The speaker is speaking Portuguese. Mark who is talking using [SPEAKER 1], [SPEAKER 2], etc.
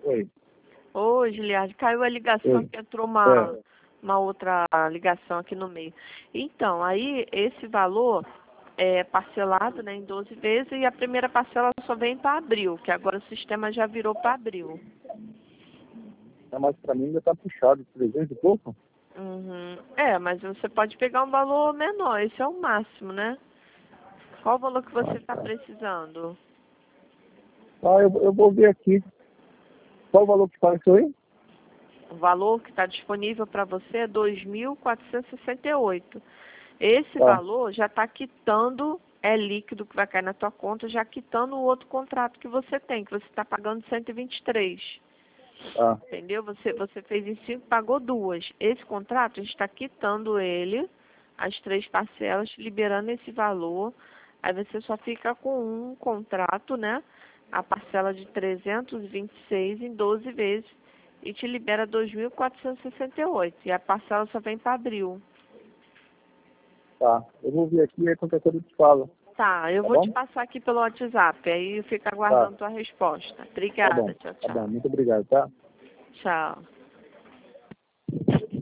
[SPEAKER 1] Oi.
[SPEAKER 2] Ô, Giliardi, caiu a ligação
[SPEAKER 1] Oi.
[SPEAKER 2] que entrou uma outra ligação aqui no meio. Então, aí esse valor é parcelado, né, em 12 vezes e a primeira parcela só vem para abril, que agora o sistema já virou para abril.
[SPEAKER 1] Mas para mim ainda tá puxado, 300 e pouco?
[SPEAKER 2] Uhum. É, mas você pode pegar um valor menor, esse é o máximo, né? Qual o valor que você está
[SPEAKER 1] Tá.
[SPEAKER 2] precisando?
[SPEAKER 1] Eu vou ver aqui. Qual o valor que faz isso aí?
[SPEAKER 2] O valor que está disponível para você é 2.468. Esse
[SPEAKER 1] Tá.
[SPEAKER 2] valor já está quitando, é líquido que vai cair na tua conta, já quitando o outro contrato que você tem, que você está pagando 123.
[SPEAKER 1] Tá.
[SPEAKER 2] Entendeu? Você fez em 5, pagou 2. Esse contrato, a gente está quitando ele, as 3 parcelas, liberando esse valor. Aí você só fica com um contrato, né? A parcela de 326 em 12 vezes e te libera 2.468. E a parcela só vem para abril.
[SPEAKER 1] Tá. Eu vou ver aqui e qualquer coisa eu te falo.
[SPEAKER 2] Tá, eu
[SPEAKER 1] Tá
[SPEAKER 2] vou te
[SPEAKER 1] bom?
[SPEAKER 2] passar aqui pelo WhatsApp, aí fica
[SPEAKER 1] Tá.
[SPEAKER 2] aguardando tua resposta.
[SPEAKER 1] Tá
[SPEAKER 2] Obrigada,
[SPEAKER 1] bom.
[SPEAKER 2] tchau,
[SPEAKER 1] Tá bom.
[SPEAKER 2] tchau.
[SPEAKER 1] Muito obrigado, tá?
[SPEAKER 2] Tchau.